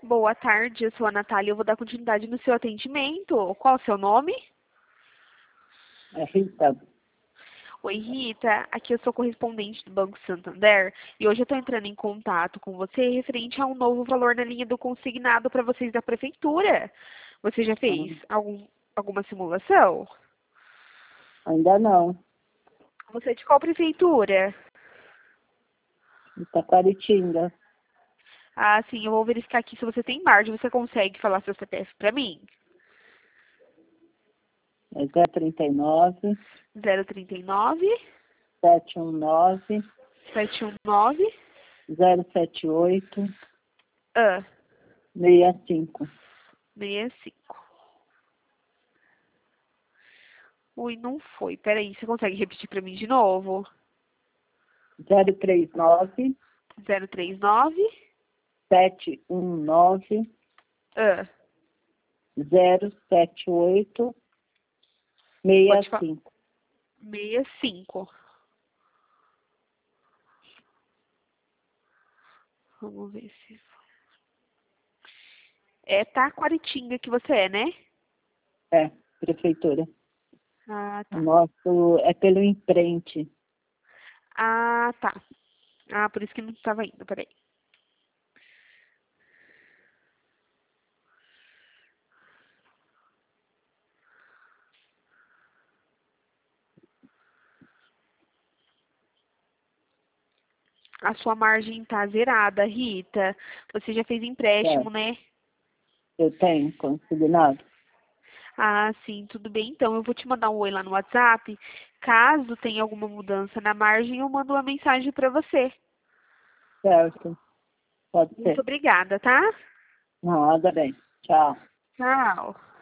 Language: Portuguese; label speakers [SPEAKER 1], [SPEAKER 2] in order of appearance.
[SPEAKER 1] Boa tarde, eu sou a Natália e eu vou dar continuidade no seu atendimento. Qual o seu nome?
[SPEAKER 2] É Rita.
[SPEAKER 1] Oi, Rita. Aqui eu sou correspondente do Banco Santander e hoje eu estou entrando em contato com você referente a um novo valor na linha do consignado para vocês da Prefeitura. Você já fez alguma simulação?
[SPEAKER 2] Ainda não.
[SPEAKER 1] Você é de qual prefeitura?
[SPEAKER 2] Itaquaritinga.
[SPEAKER 1] Ah, sim, eu vou verificar aqui se você tem margem. Você consegue falar seu CPF para mim?
[SPEAKER 2] É 039
[SPEAKER 1] 039
[SPEAKER 2] 719
[SPEAKER 1] 719
[SPEAKER 2] 078
[SPEAKER 1] ah,
[SPEAKER 2] 65.
[SPEAKER 1] 65. Ui, não foi. Peraí, você consegue repetir para mim de novo?
[SPEAKER 2] 039
[SPEAKER 1] 039
[SPEAKER 2] 719
[SPEAKER 1] ah,
[SPEAKER 2] 078
[SPEAKER 1] pode falar.
[SPEAKER 2] 65.
[SPEAKER 1] 65. Vamos ver se... É Taquaritinga que você é, né?
[SPEAKER 2] É, prefeitura.
[SPEAKER 1] Ah,
[SPEAKER 2] O
[SPEAKER 1] tá.
[SPEAKER 2] nosso é pelo imprente.
[SPEAKER 1] Ah, tá. Ah, por isso que não estava indo, peraí. A sua margem tá zerada, Rita. Você já fez
[SPEAKER 2] É,
[SPEAKER 1] empréstimo, né?
[SPEAKER 2] eu tenho consignado.
[SPEAKER 1] Ah, sim, tudo bem. Então, eu vou te mandar um oi lá no WhatsApp. Caso tenha alguma mudança na margem, eu mando uma mensagem para você.
[SPEAKER 2] Certo. Pode
[SPEAKER 1] Muito
[SPEAKER 2] ser.
[SPEAKER 1] obrigada, tá?
[SPEAKER 2] Nada bem. Tchau.
[SPEAKER 1] Tchau.